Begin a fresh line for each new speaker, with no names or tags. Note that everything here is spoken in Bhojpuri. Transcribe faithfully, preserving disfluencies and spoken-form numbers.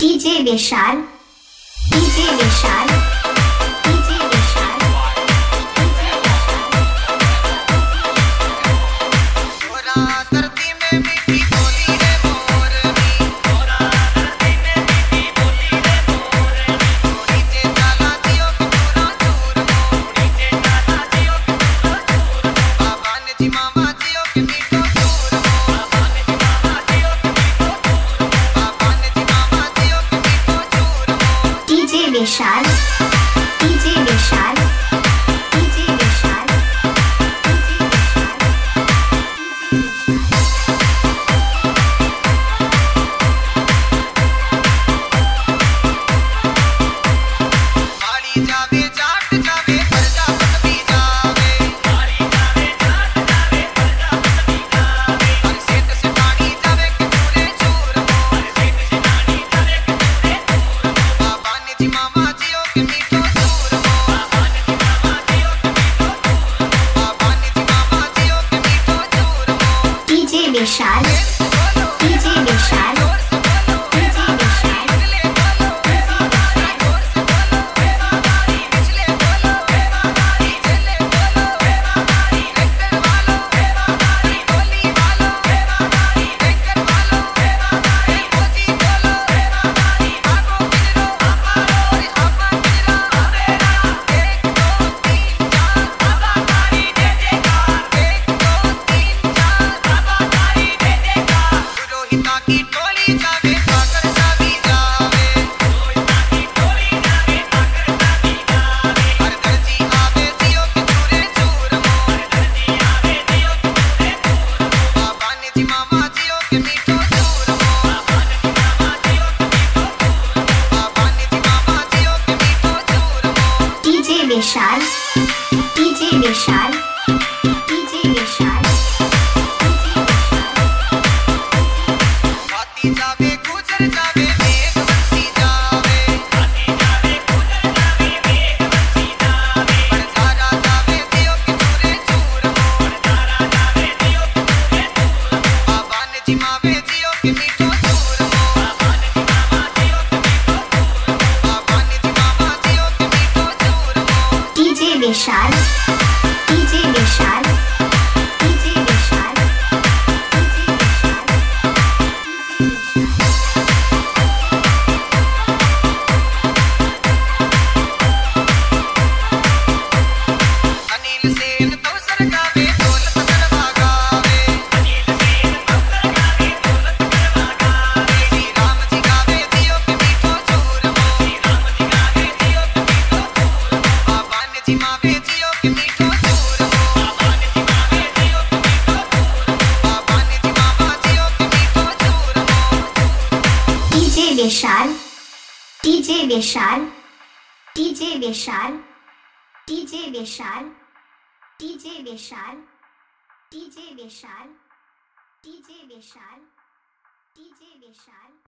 DJ Vishal DJ Vishal DJ Vishal
थोड़ा धरती में मीठी बोली रे मोरनी, थोड़ा धरती में मीठी बोली रे मोरनी, नीचे डाला जियो के पूरा चूर मो, नीचे डाला जियो के पूरा चूर मो, बाबा ने जी मामा जियो के मीठो चूर मो, बाबा ने जी मामा जियो के मीठो चूर मो, बाबा ने जी मामा जियो के मीठो चूर मो।
DJ Vishal DJ Vishal DJ Vishal
मारी जावे जाट जावे प्रजापत भी जावे, मारी जावे जाट जावे प्रजापत भी जावे, हर सेठ सिठानी जावे के पूरे चूर मो, हर सेठ सिठानी जावे के पूरे चूर मो, बाबा ने जी मामा जियो के मीठो चूर मो, बाबा ने जी मामा जियो के मीठो चूर मो, बाबा ने जी मामा जियो के मीठो चूर मो।
डीजे विशाल
बोलो
डीजे विशाल
जोर से बोलो
डीजे विशाल
निचले बोलो बेवादारी, जोर से बोलो बेवादारी, निचले बोलो बेवादारी, चले बोलो बेवादारी, ट्रैक्टर वालों बेवादारी, टोली वालों बेवादारी, टैंकर वालों बेवादारी, फौजी बोलो बेवादारी, भागो किधरो हमारो और आपा किधरो हमेरा, एक दो तीन चार आबाकारी जय जयकार, एक दो तीन चार आबाकारी जय जयकार, पुरोहिता की टोली जावे ठाकर साबी जावे, पुरोहिता की टोली जावे ठाकर साबी जावे, हर दर्जी आवे जियो के चूरे चूर मो, हर दर्जी आवे जियो के चूरे चूर मो, बाबा ने जी मामा जियो के मीठो चूर मो, बाबा ने जी मामा जियो के मीठो चूर मो, बाबा ने जी मामा जियो के मीठो चूर मो।
DJ Vishal DJ Vishal DJ Vishal
हाथी जावे गुजर जावे मेघवंशी जावे, हाथी जावे गुजर जावे मेघवंशी जावे, बड़जारा जावे जियो के चूरे चूर मो, बड़जारा जावे जियो के चूरे चूर मो, बाबा ने जी मावे जियो के मीठो चूर मो, बाबा ने जी मामा जियो के मीठो चूर मो, बाबा ने जी मामा जियो के मीठो चूर मो।
DJ Vishal DJ Vishal DJ Vishal
Anil Sen तवसर गावे दौलत गरबा गावे, अनिल सेन तवसर गावे दौलत गरबा गावे, श्री राम जी गावे जियो के मीठो चूर मो, श्री राम जी गावे जियो के मीठो चूर मो, बाबा ने जी मावे जियो के मीठो चूर मो, बाबा ने जी मावे जियो के मीठो चूर मो, बाबा ने जी मामा जियो के मीठो चूर मो।
DJ Vishal DJ Vishal DJ Vishal DJ Vishal DJ Vishal DJ Vishal DJ Vishal DJ विशाल